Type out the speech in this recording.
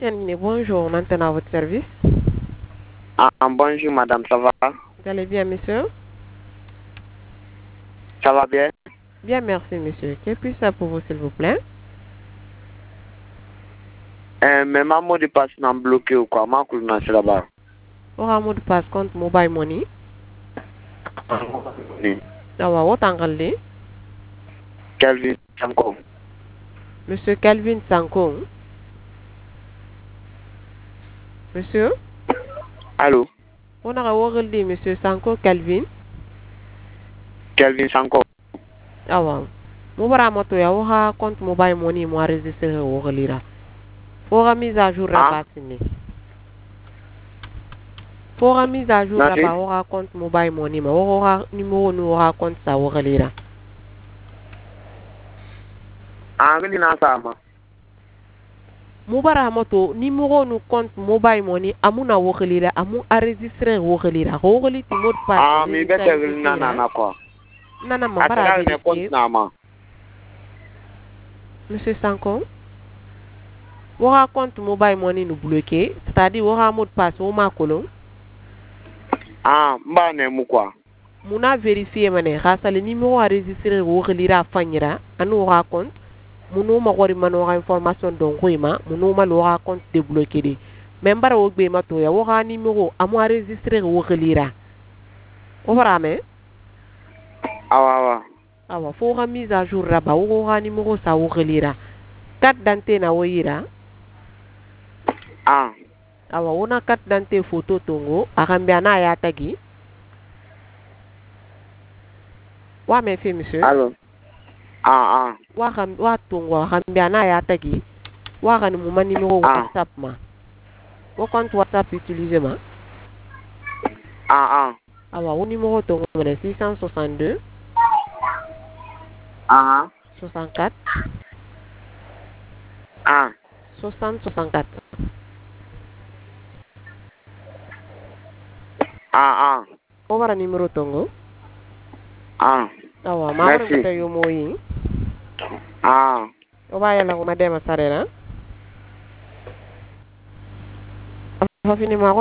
Terminé, bonjour, maintenant à votre service. Bonjour madame, ça va? Vous allez bien, monsieur? Ça va bien? Bien, merci, monsieur. Que puis-je faire pour vous, s'il vous plaît? Mais ma mot de passe n'a bloqué ou quoi? Ma coule n'a là-bas. Au mot de passe compte mobile money. Awa, what angle? Kelvin Sanko. Monsieur Calvin Sanko. Monsieur? Allô? On a regardé monsieur Sanko Calvin. Kelvin Sanko. Awa. Mobara moto ya oha compte mobile money mo enregistré o relira. Fora mise à jour rapasini. Fora mise à jour rapa oha compte mobile money ma oha numéro no oha compte sa o relira. Angeli na sama. Mobara moto numéro no compte mobile money amuna o relira amu enregistré o relira. O relira ti mot passe. Mi bete na quoi. Nana mabara ne compte na ma. Monsieur Sanko, votre compte mobile money nous bloqué, c'est-à-dire votre mot de passe au makolo. Mba ne mu quoi? Muna vérifier mané, grâce le numéro enregistré au relira fanyira, anu aura compte. Munu magori manora information donc ma, munu malora compte débloqué de. Même bara ogbe mato ya aura numéro amu enregistré au relira. Aura mais? Awa. Awa, faut remise à jour raba, aura numéro sa au relira. Carte d'identité na oira. Awa una carte d'identité photo tongo akambia na ya tagi wa me fe monsieur Allô wa tongo akambia na ya tagi wa kan mu mani numéro WhatsApp ma wo compte WhatsApp utiliser ma awa wo numéro tongo le 662 64 60 64 o wara numéro tongo awa ma wara ngata yo moyi o ba yalla ko madema sarena fa fini ma